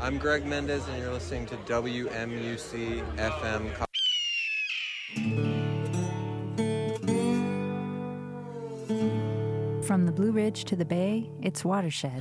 I'm Greg Mendez, and you're listening to WMUC FM. From the Blue Ridge to the Bay, it's Watershed.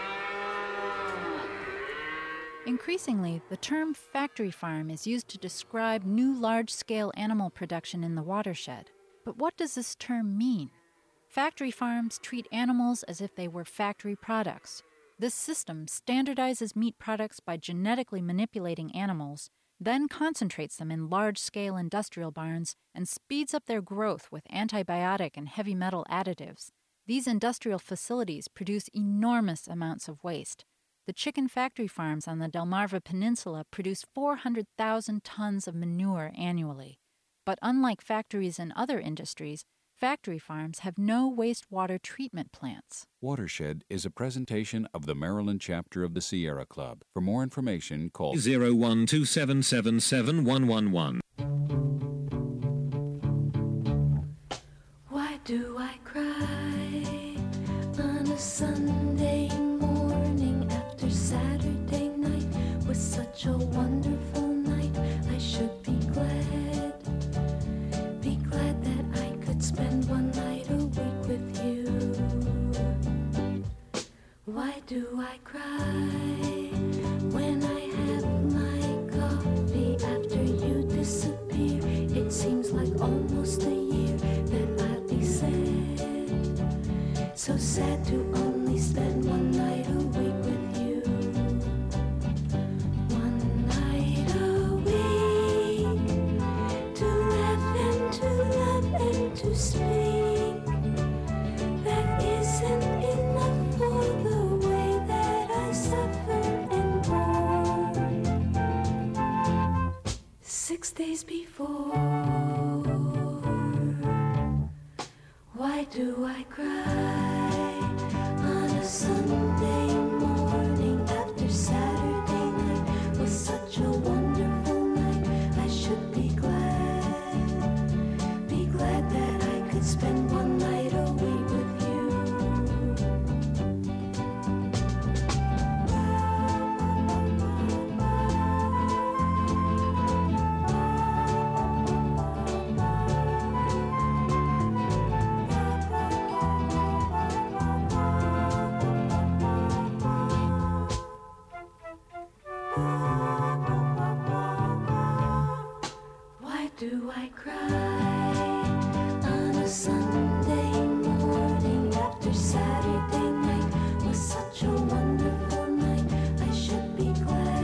Increasingly, the term factory farm is used to describe new large-scale animal production in the watershed. But what does this term mean? Factory farms treat animals as if they were factory products. This system standardizes meat products by genetically manipulating animals, then concentrates them in large-scale industrial barns and speeds up their growth with antibiotic and heavy metal additives. These industrial facilities produce enormous amounts of waste. The chicken factory farms on the Delmarva Peninsula produce 400,000 tons of manure annually. But unlike factories in other industries, factory farms have no wastewater treatment plants. Watershed is a presentation of the Maryland chapter of the Sierra Club. For more information, call 012777111. Why do I cry on a Sunday morning after Saturday night was such a wonderful night? I should be glad that I could spend one night a week with you. Why do I cry when I have my coffee after you disappear? It seems like almost a year that I'll be sad, so sad to only spend one night a week with you. One night a week to laugh and to love and to speak. That isn't enough for the way that I suffer and groan. 6 days before, why do I cry on a Sunday morning after Saturday night was such a wonderful night? I should be glad that I could spend one night a week with you. Why do I cry on a Sunday morning after Saturday night was such a wonderful night? I should be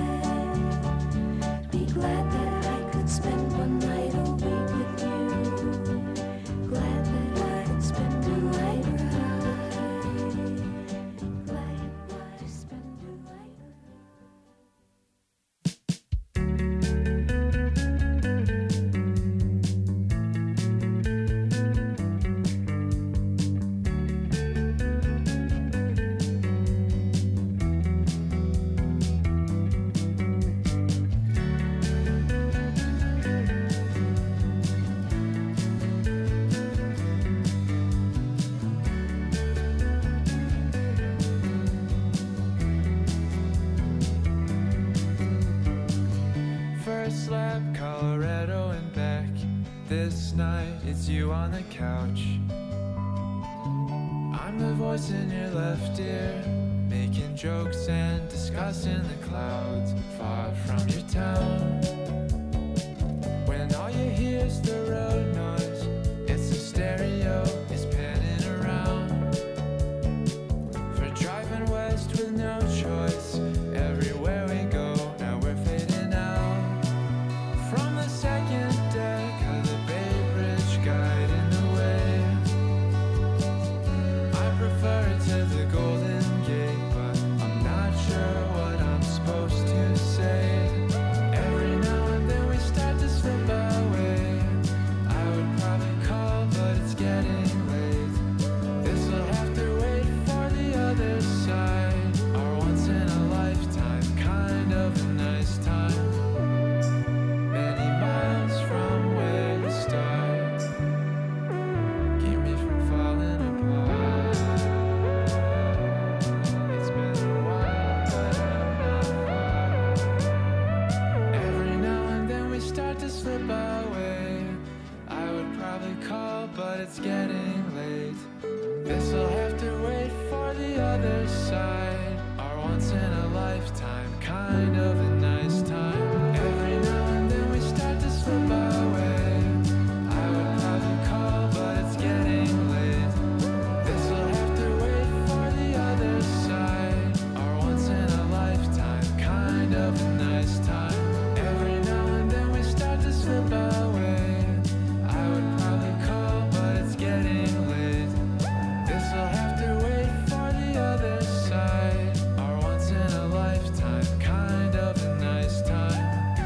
glad that I could spend one night a week with you. Glad that I could spend a night right. Glad I spend a night right. First lap, Colorado and back. This night, it's you on the couch. I'm the voice in your left ear, making jokes and discussing the clouds far from your town. When all you hear is the road noise, it's the stereo, it's panning around. For driving west with no choice, everywhere we go, now we're fading out. From the second deck of the Bay Bridge guiding the way, I prefer it to the Golden Gate, but I'm not sure what I'm supposed to say. Every now and then other side. Our once in a lifetime kind of a nice time. Every now and then we start to slip away. I would probably call, but it's getting late. This'll have to wait for the other side. Our once in a lifetime kind of a nice time. Every now and then we start to slip away. I would probably call, but it's getting late. This'll have to wait for the other side. Our once in a lifetime kind of a nice time.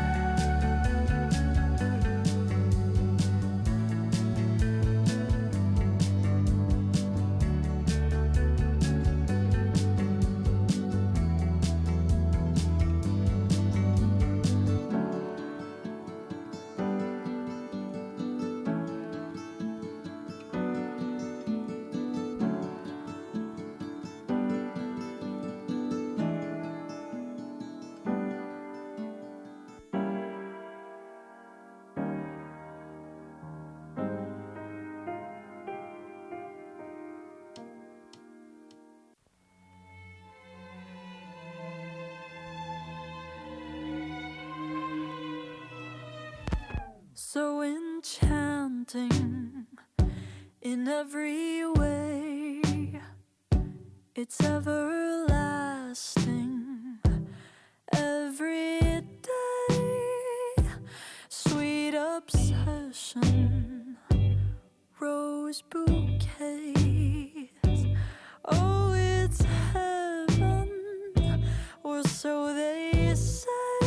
So enchanting in every way, it's everlasting every day. Sweet obsession, rose bouquets. Oh, it's heaven, or so they say.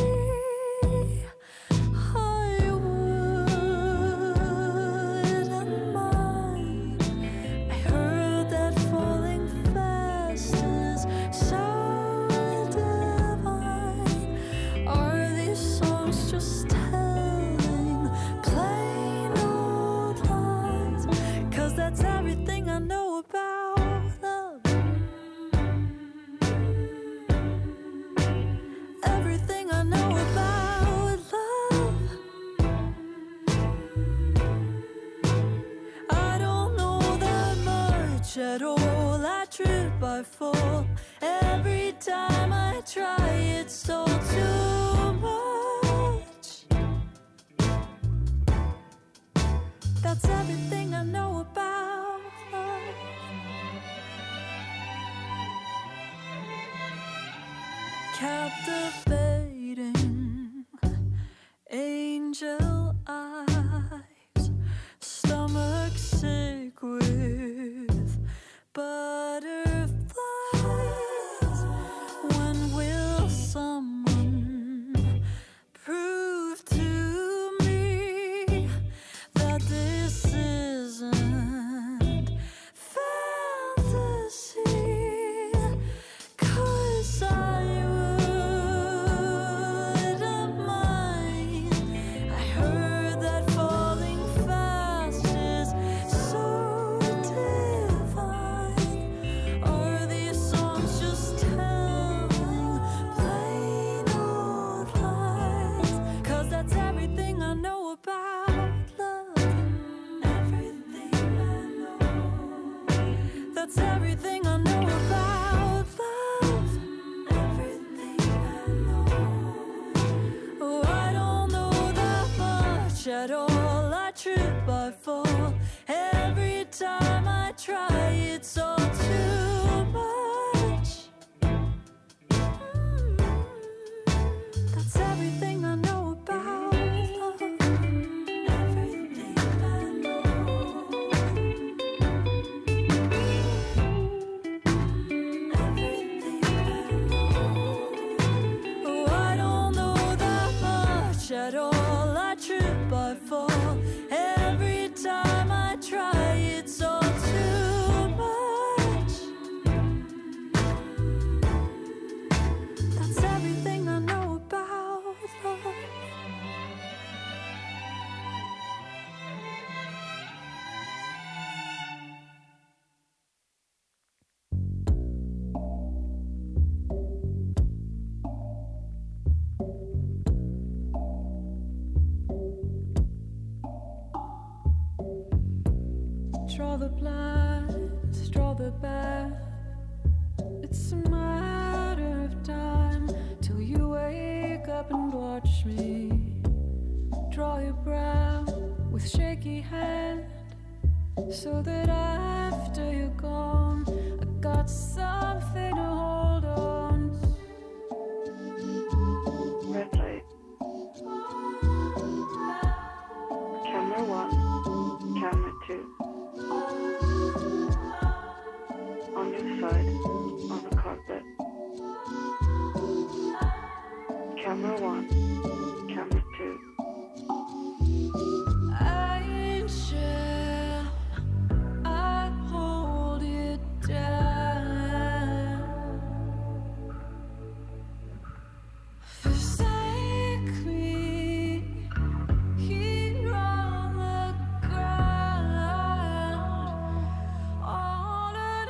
At all, I trip, I fall. Every time I try, it's all too much. That's everything I know about love. Captivating angel eyes, stomach sick with butterflies. When will someone prove to me that this isn't fantasy? 'Cause I wouldn't mind. I heard that falling fast is so divine. Are these songs just telling plain old lies? 'Cause that's everything I know about love. Everything I know. That's everything I know about love. Everything I know. Oh, I don't know that much at all. I trip, I fall. Every time I try, it's all too much. That's everything I know about love. Everything I know. Everything I know. Oh, I don't know that much at all. I trip, I fall. Every time I try, it's all too much. That's everything I know about love. Draw the blinds, draw the bed. It's a matter of time till you wake up and watch me draw your brow with shaky hand, so that after you're gone, I got something to hold on to. Red light. Camera 1, camera 2. On your side, on the carpet. Camera 1, camera 2. Angel, I hold it down. Forsake me here on the ground, all of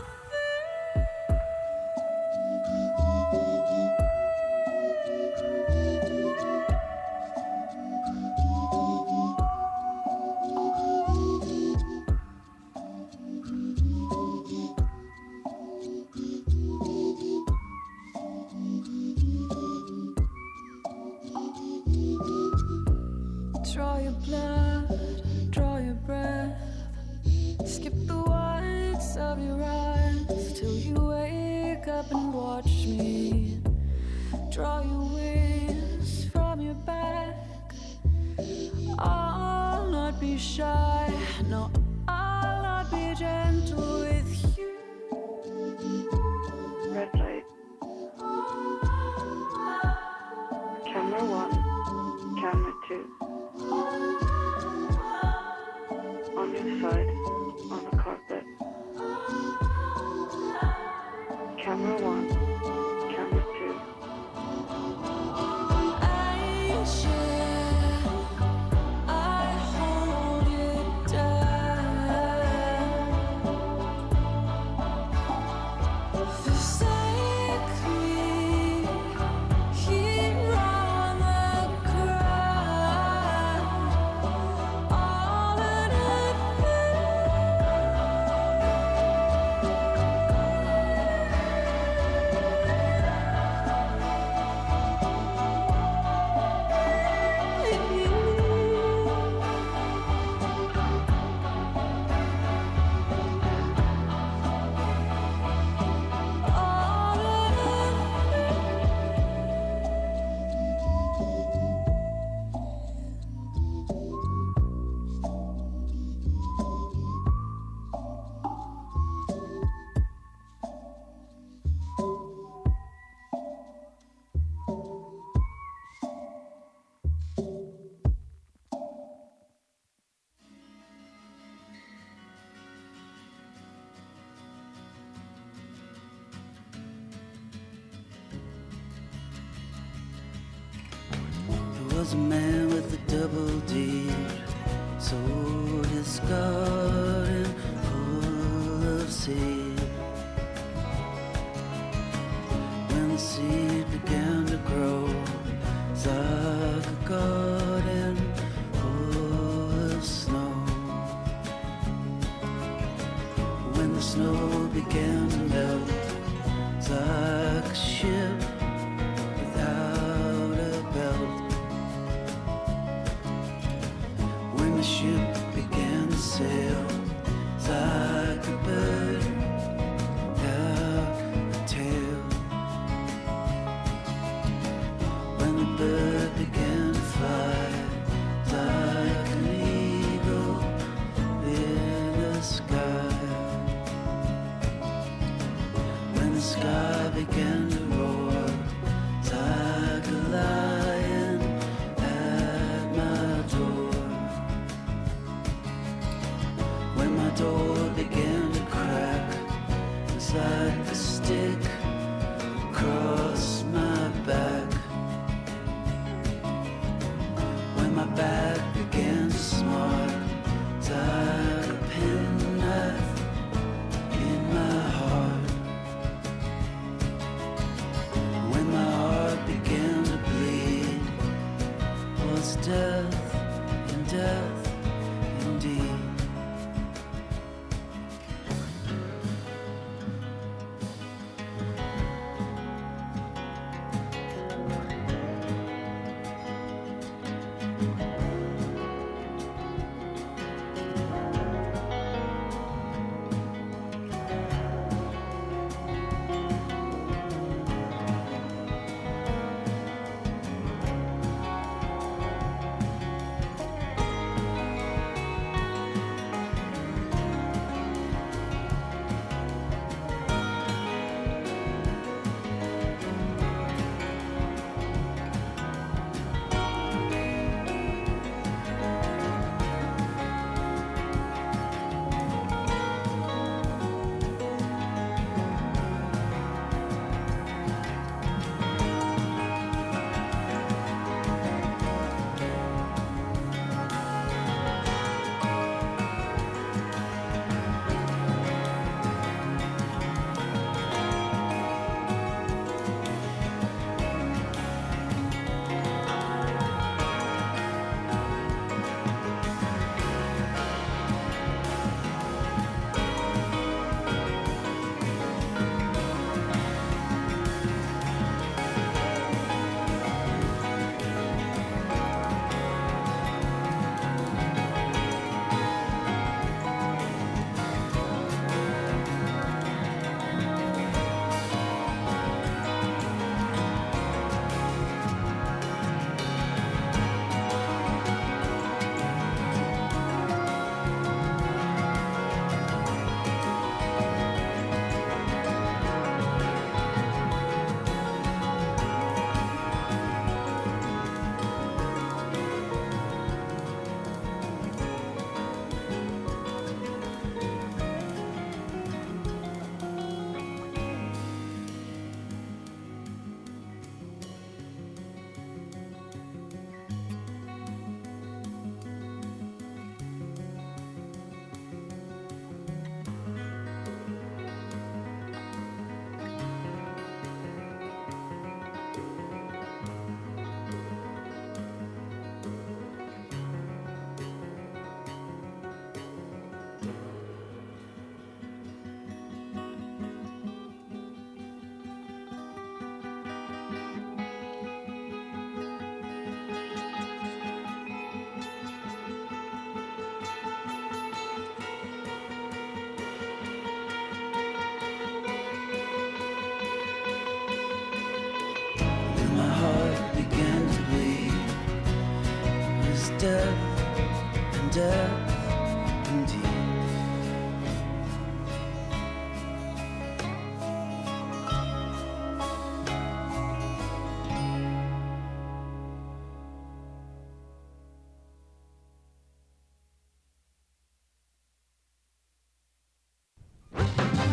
draw your blood, draw your breath, skip the whites of your eyes till you wake up and watch me draw your wings from your back. I'll not be shy, no, I'll not be gentle with you. Red light. Camera 1, camera 2. On your side, on the carpet. Camera 1, camera 2. Angel, I hold it down. Forsake me here on the ground, all of There was a man with a double deed, sold his garden full of seed. When the seed began to grow, it's like a garden full of snow. When the snow began to melt, it's like a ship without a belt. When the ship began to sail, it's like a bird without a tail.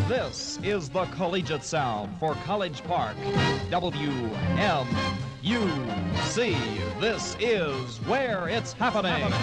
This is the collegiate sound for College Park. WMUC. This is where it's happening.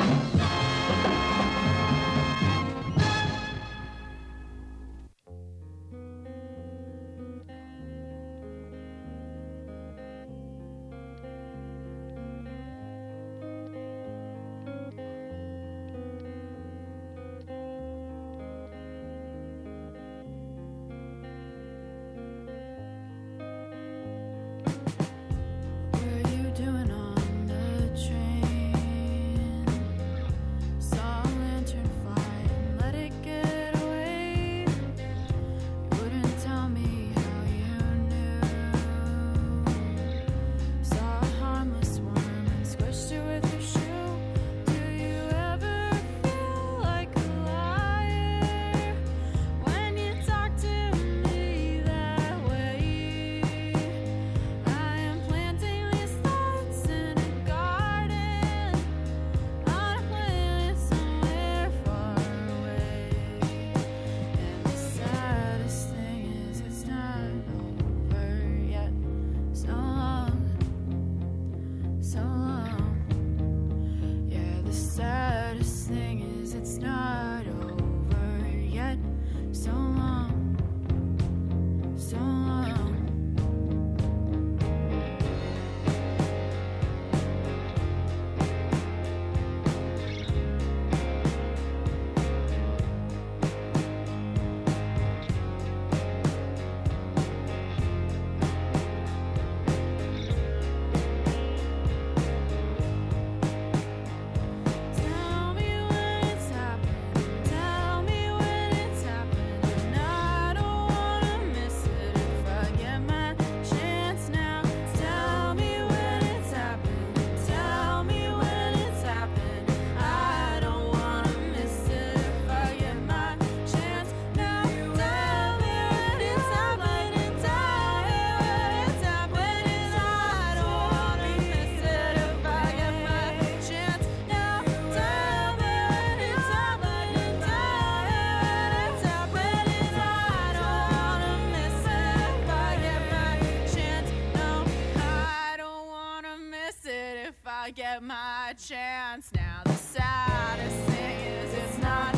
Get my chance now. The saddest thing is it's not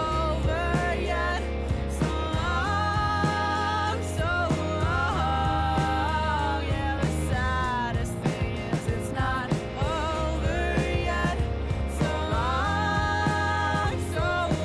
over yet. So long, so long. Yeah, the saddest thing is it's not over yet. So long, so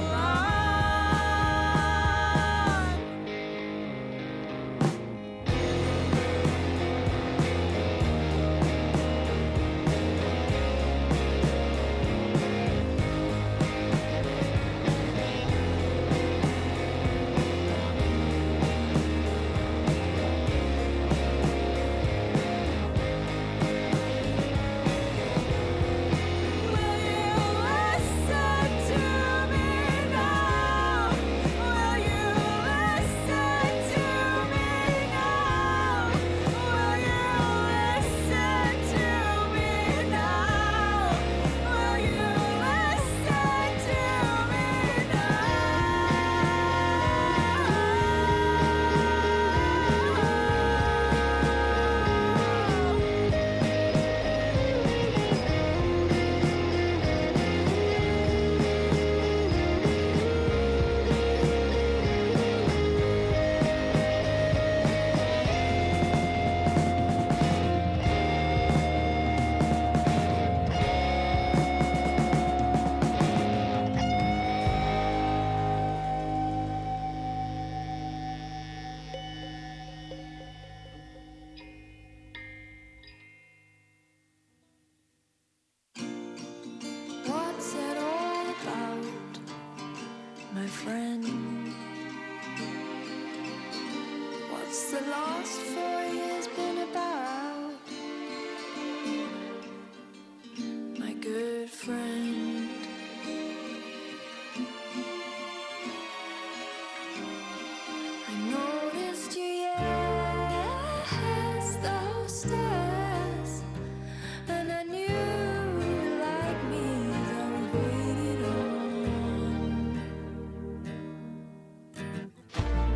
what's it all about, my friend? What's the last 4 years been about, my good friend? I noticed you, yes, the hostess, and I knew you like me as I was waiting on.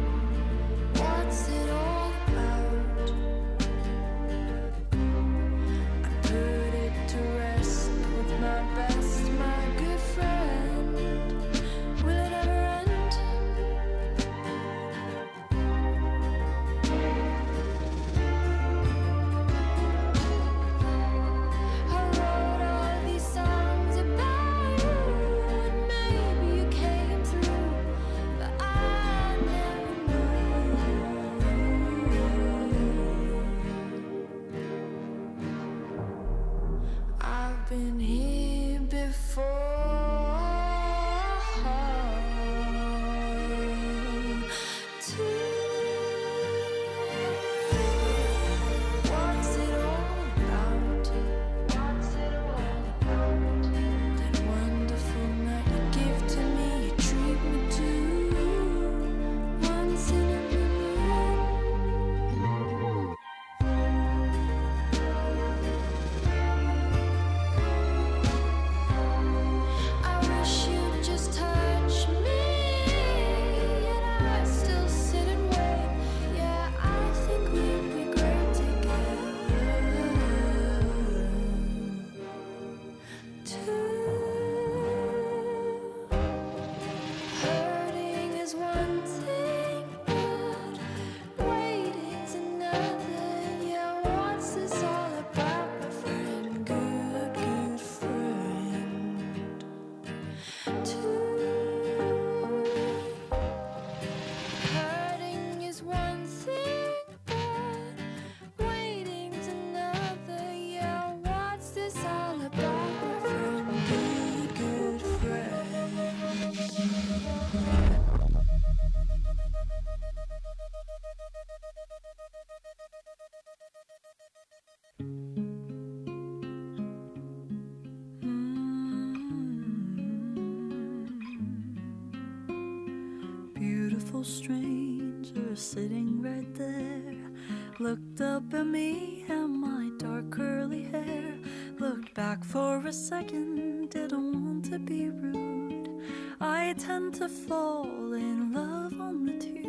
Beautiful stranger sitting right there, looked up at me and my dark curly hair, looked back for a second, didn't want to be rude. I tend to fall in love on the tube.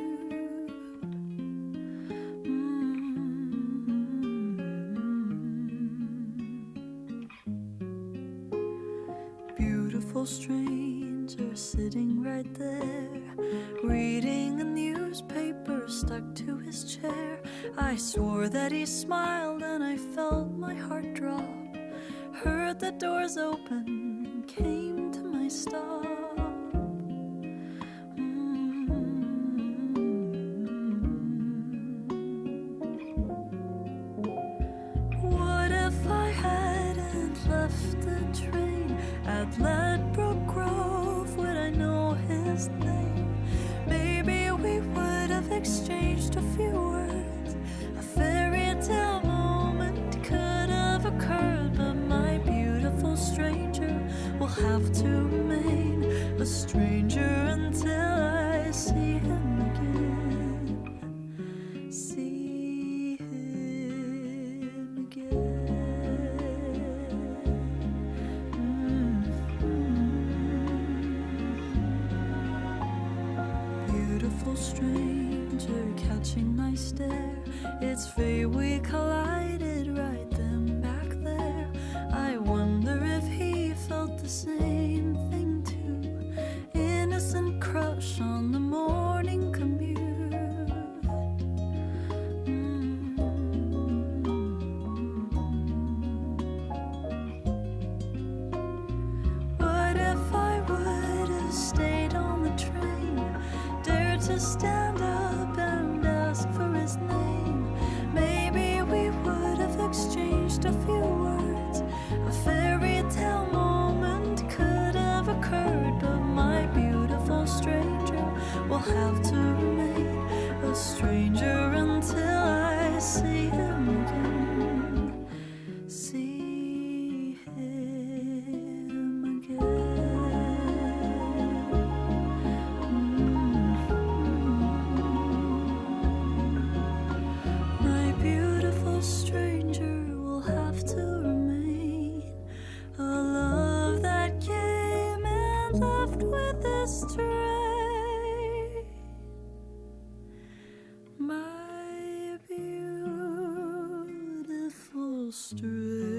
Beautiful stranger sitting right there, reading a newspaper stuck to his chair. I swore that he smiled and I felt my heart drop. Heard the doors open, came to my stop. What if I hadn't left the train at Ledbroke Grove? Would I know his name? Maybe we would have exchanged a few words. A fairy tale moment could have occurred, but my beautiful stranger will have to remain a stranger until I see him again. See him again. Beautiful stranger catching my stare. It's fate we collided right then back there. I wonder if he felt the same thing too. Innocent crush on the morning commute. What if I would have stayed on the train, dared to stand up and ask for his name? Maybe we would have exchanged a few words. A fairy tale moment could have occurred, but my beautiful stranger will have to remain a stranger until I see him again. See him again. My beautiful stranger will have to remain a love that came and left with a stray. My beautiful stranger.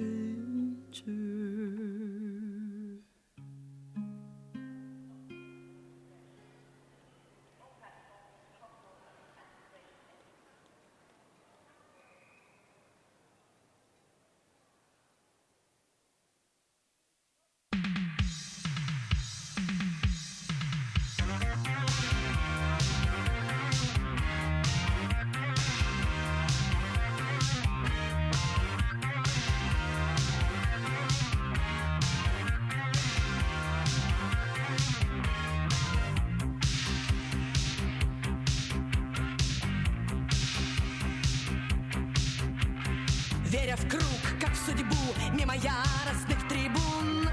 Веря в круг, как в судьбу, мимо яростных трибун.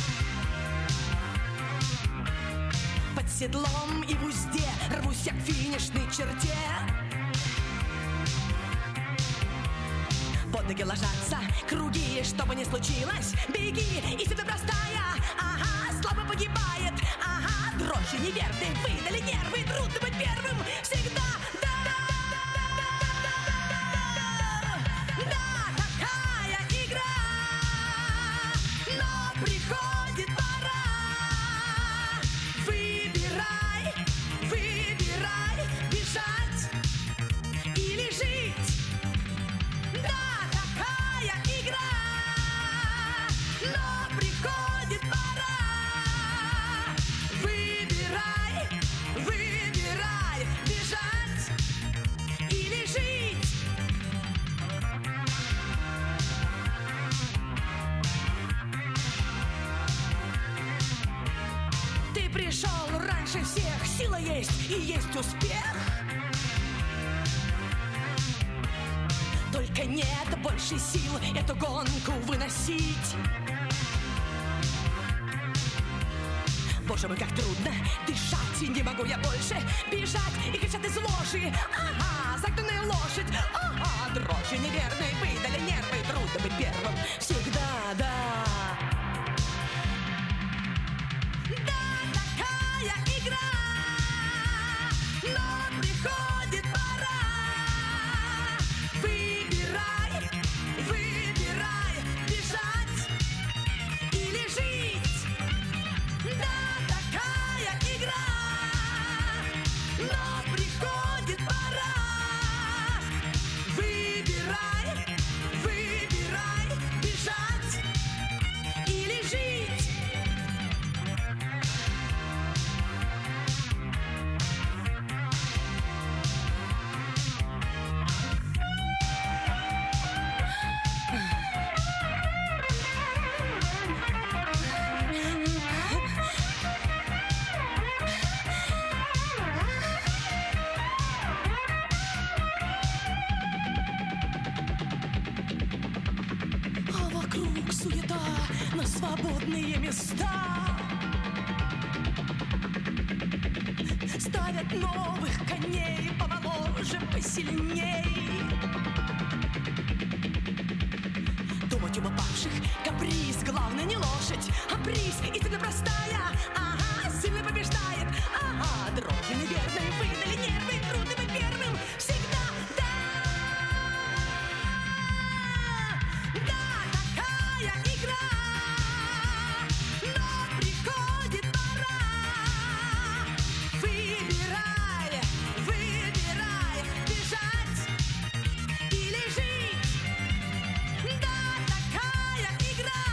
Под седлом и в узде рвусь я к финишной черте. Под ноги ложатся круги, что бы ни случилось, беги, и всегда простая. Ага, слабо погибает, ага, дрожь и неверны, выдали нервы, трудно быть первым всегда. Приходит пора. Выбирай, выбирай, бежать или жить. Да, такая игра. Но приходит пора. Выбирай, выбирай, бежать или жить. Ты пришел раньше всех, сила есть и есть успех. Только только нет больше сил эту гонку выносить. Боже мой, как трудно дышать, и не могу я больше бежать и кричать из ложи. Ага, загнанная лошадь, ага, дрожи неверные, выдали нервы, трудно быть первым всегда, да. Да, такая игра, но приходит пора. Выбирай, выбирай, бежать или жить. Да, такая игра, но приходит пора. Выбирай, выбирай, бежать или жить. А вокруг суета на свободные места. Ставят новых коней помоложе, посильней. Думать об упавших каприз, главное не лошадь, а приз. Истина простая, ага, сильный побеждает. Ага, дрожи неверные, выдали нервы, трудно быть первым всегда, да. Да, такая игра, но приходит пора. Выбирай, выбирай, бежать или жить. Да, такая игра,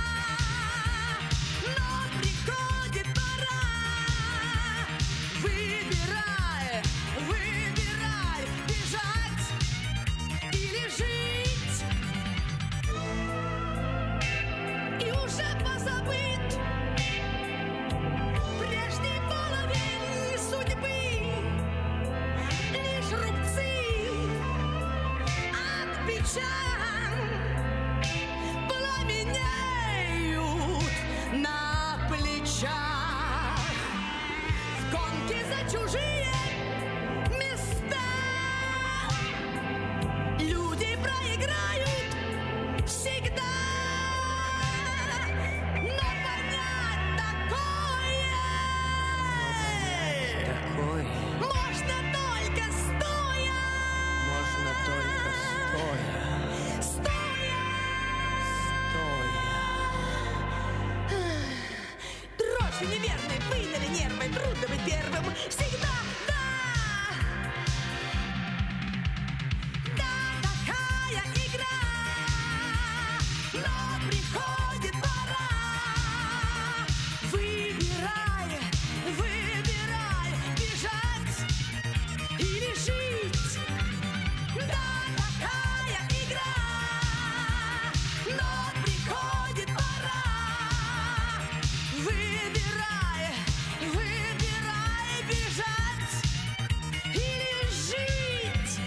но приходит пора. Выбирай, выбирай, бежать или жить. И уже позабыт прежний половин судьбы. Лишь рубцы от печаль пламенеют на плечах. В гонке за чужие места люди проиграют всегда. Но понять такое Такой можно только стоя. можно только стоя. Стоя. Стоя. Дрожи неверные, выдали нервы, трудно быть первым всегда, да. Да, такая игра, но приходит пора. Выбирай, выбирай, бежать или жить. Да, такая игра, но приходит пора. Выбирай, выбирай, бежать или жить.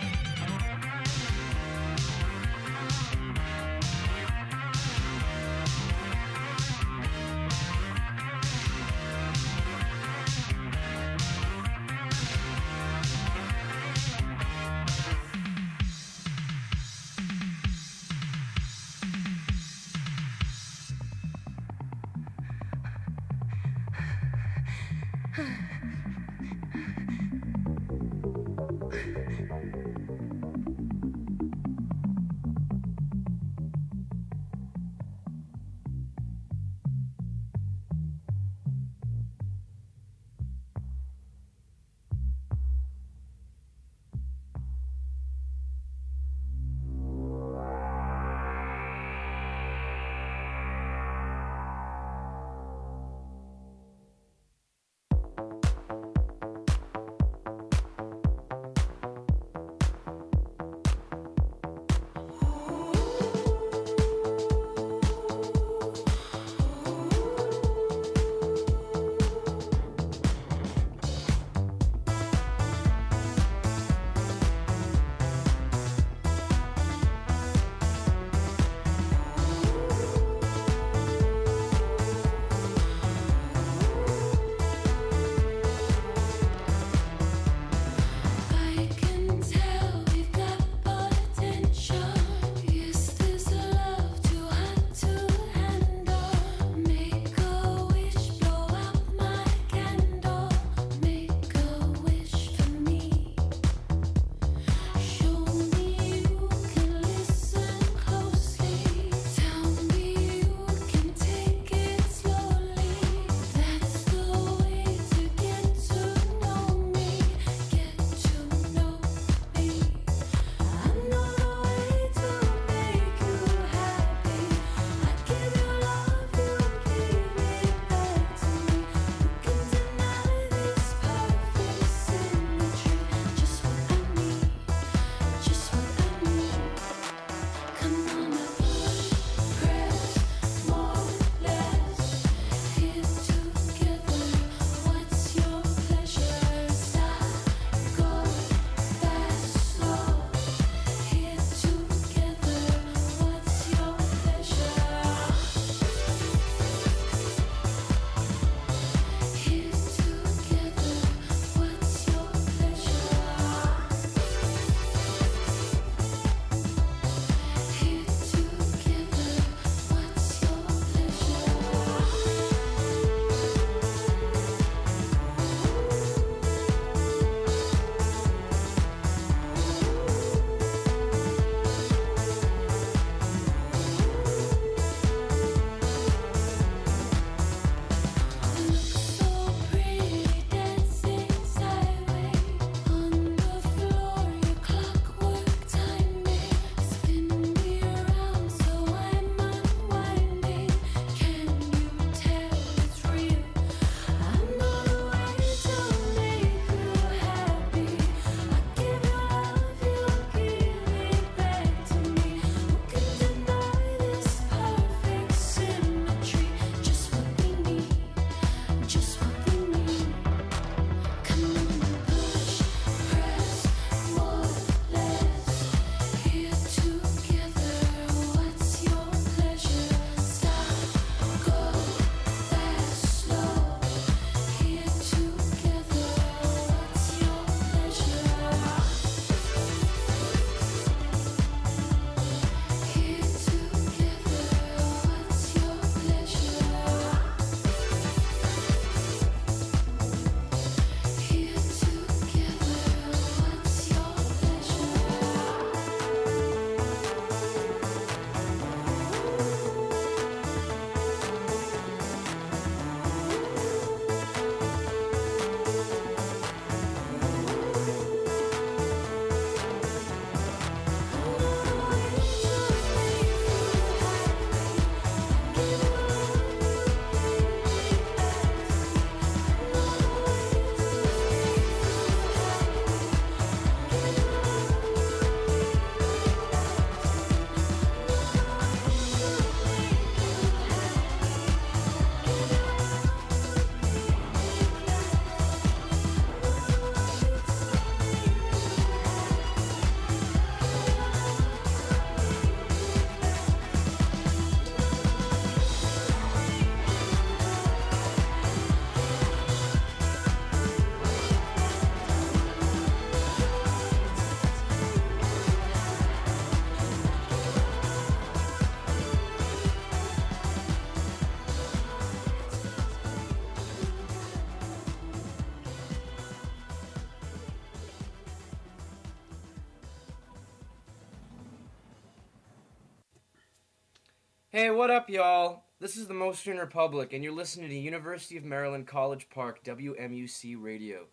Hey, what up, y'all? This is the Mostyn Republic, and you're listening to University of Maryland College Park, WMUC Radio.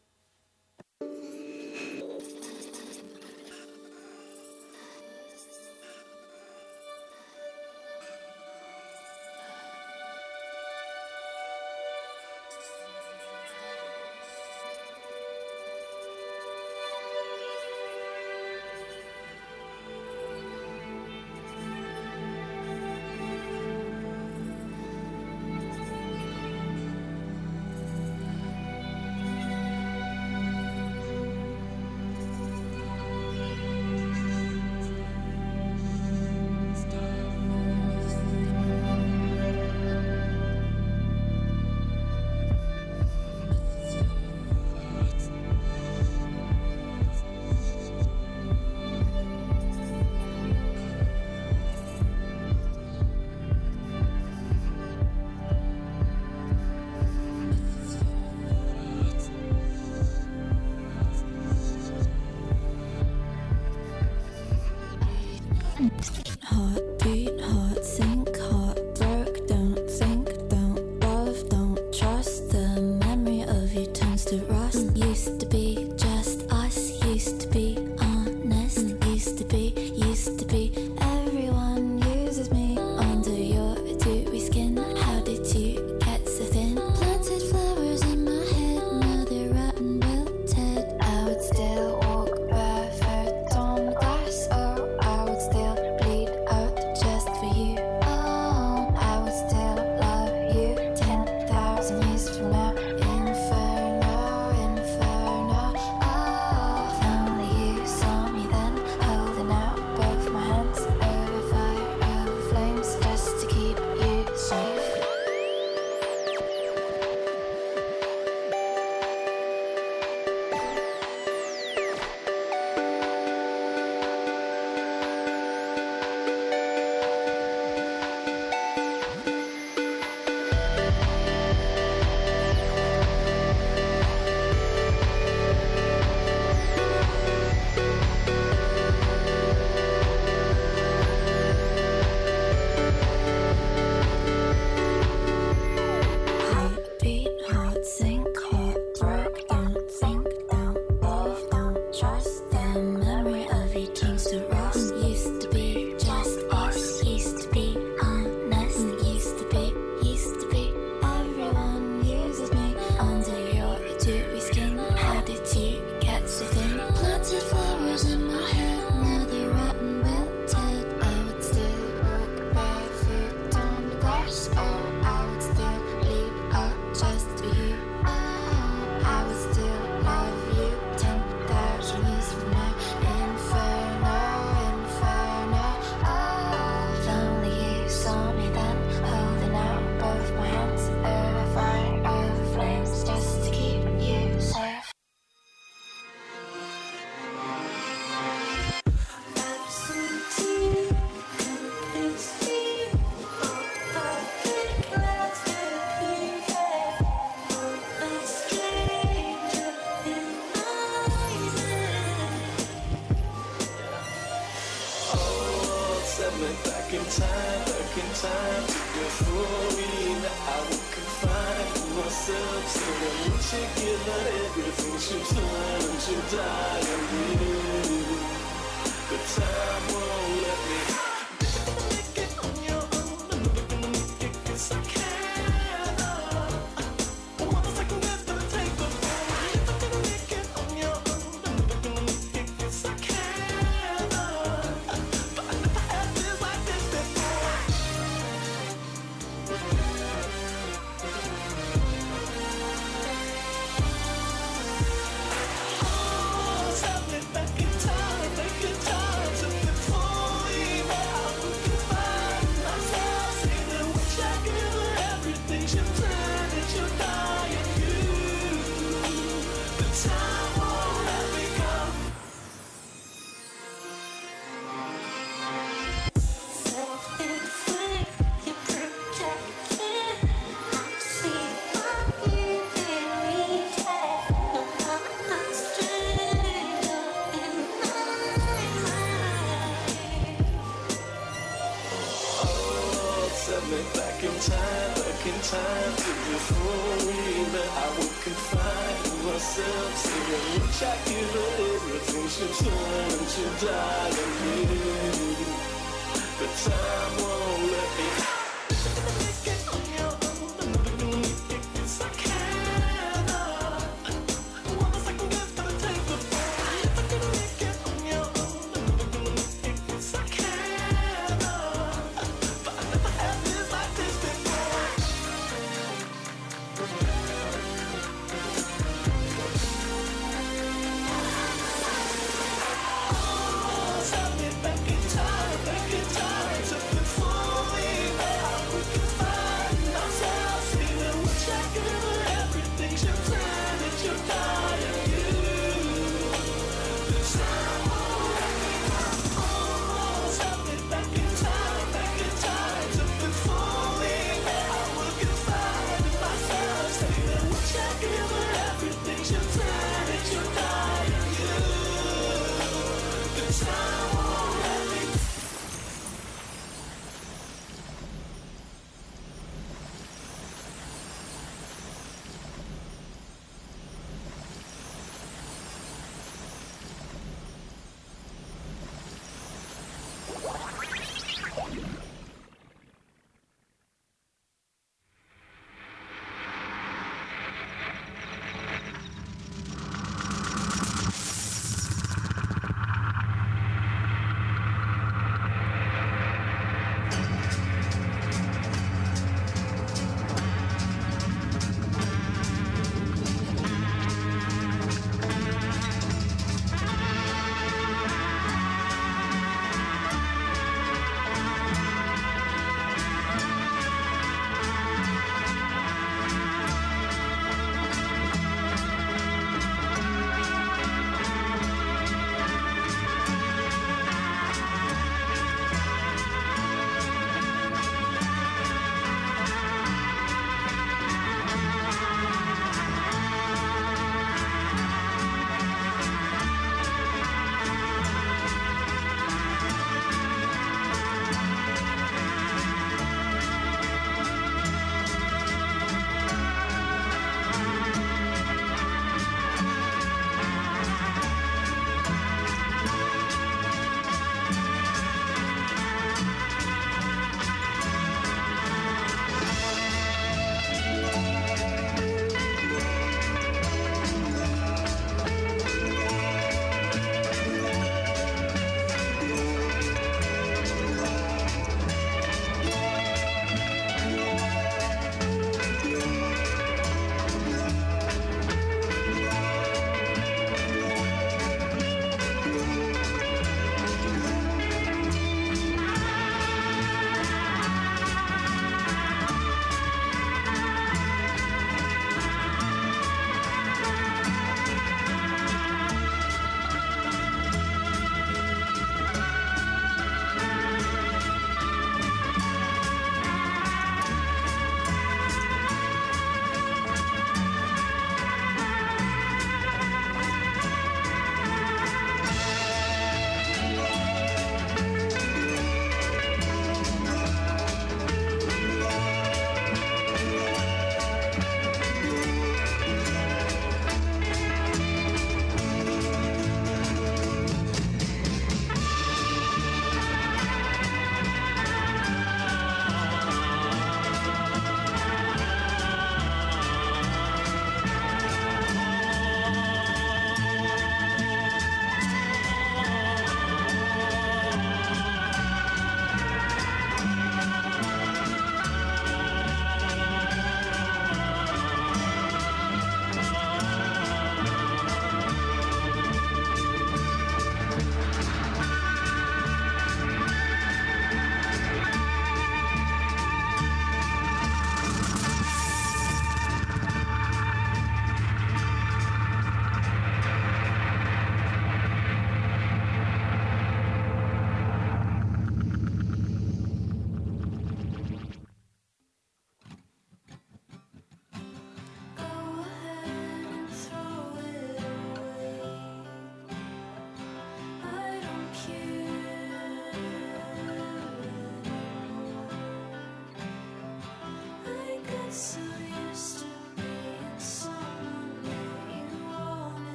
Heartbeat, heart sink, heartbroke. Don't think, don't love, don't trust. The memory of you turns to rust. Used to be just us, used to be honest. Used to be, everyone uses me. Under your dewy skin, how did you get so thin? Planted flowers in my head, now they're rotten, wilted. I would still walk barefoot on the grass. Oh, I would still bleed out just for you. Oh, I would still love you 10,000 years from now. Inferno, inferno. Oh, if only you saw me then, holding out both my hands over fire, over flames, just to keep you safe. Heartbeat, heart sink, heartbroke. Don't think, don't love, don't trust. The memory of you turns to rust. Used to be just us, used to be honest. Used to be, everyone uses me. Under your dewy skin, how did you get so thin? Planted flowers in my head, now they're rotten, wilted. I would still walk barefoot on the grass. Oh, I would still bleed out just for you. Oh, I would still love you 10,000 years from now. Inferno, inferno. Oh, if only you saw me then, holding out both my hands over fire, over flames, just to keep you safe. Set me back in time to euphoria. I would confine myself, so I wish you give out everything she's done until die on you. But time won't let me. Make it on your own, I'm never gonna make it 'cause I can't. What a second that's gonna take before you're never gonna make it on your own, I'm never gonna make it 'cause I can't. But I never had this like this before. Oh, set me back in time to before. me back in time to before we met. I would confide in myself, saying, wish I give her everything. She'll turn and she'll die to me. But time won't let me.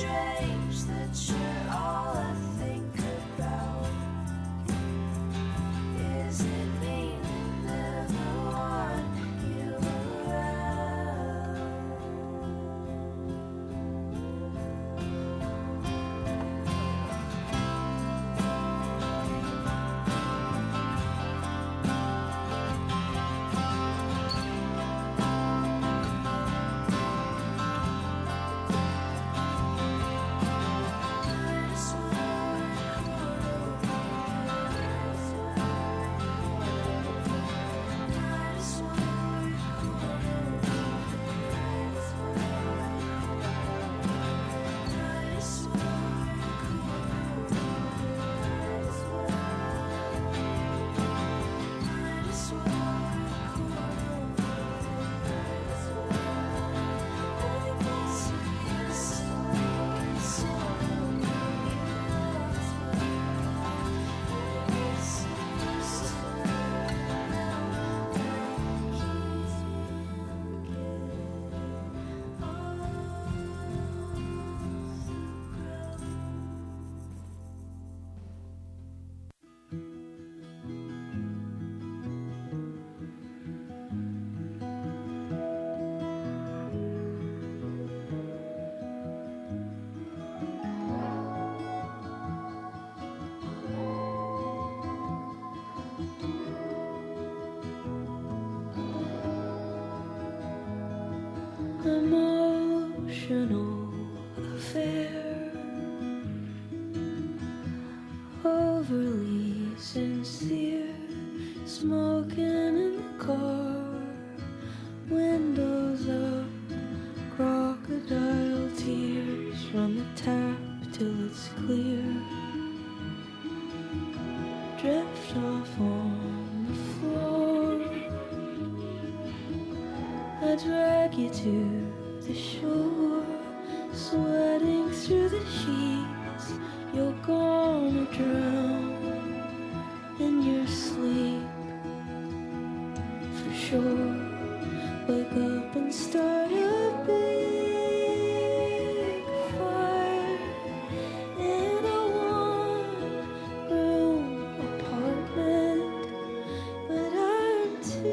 strange that you're all I think about. Is it mean I never want you around? Emotional affair, overly sincere, smoking in the car, windows up, crocodile tears from the tap till it's clear, drift off on the floor, I drag you to the shore, sweating through the sheets. You're gonna drown in your sleep, for sure. Wake up and start a big fire in a one-room apartment, but I'm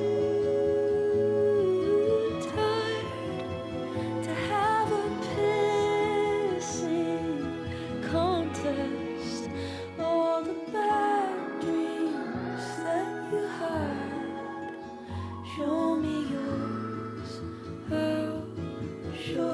too tired to have a pissing contest. All the bad dreams that you had, show me yours. How show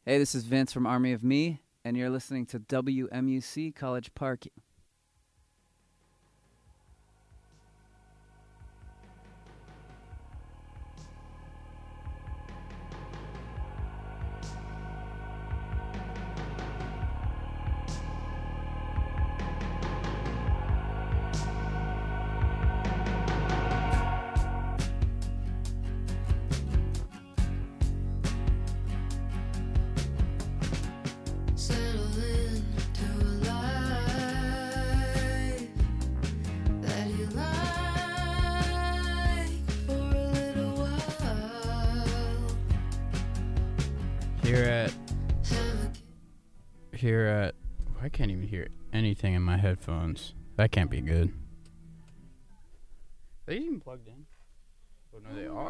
Hey, this is Vince from Army of Me, and you're listening to WMUC College Park. Settle into a life that you like for a little while. Here at I can't even hear anything in my headphones. That can't be good. Are they even plugged in? Oh no, they are.